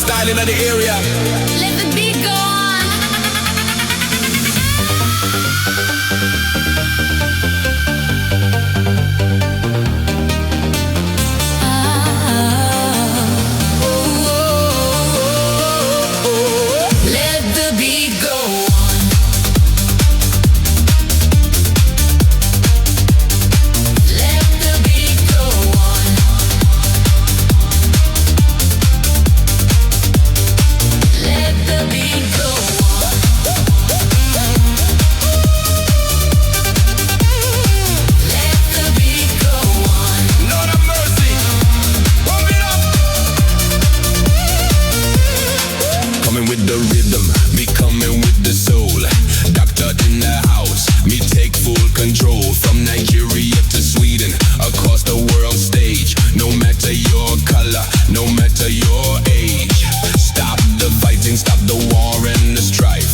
styling of the area. Let the beat go on. Let the beat go on. Let the beat go on. Let the beat go on. Let the beat go on. Lord have mercy. Pump it up. Coming with the rhythm, me coming with the soul. Doctor in the house, me take full control. From Nigeria to Sweden, across the world stage. No matter your color, no matter your age. Stop the fighting, stop the war and the strife.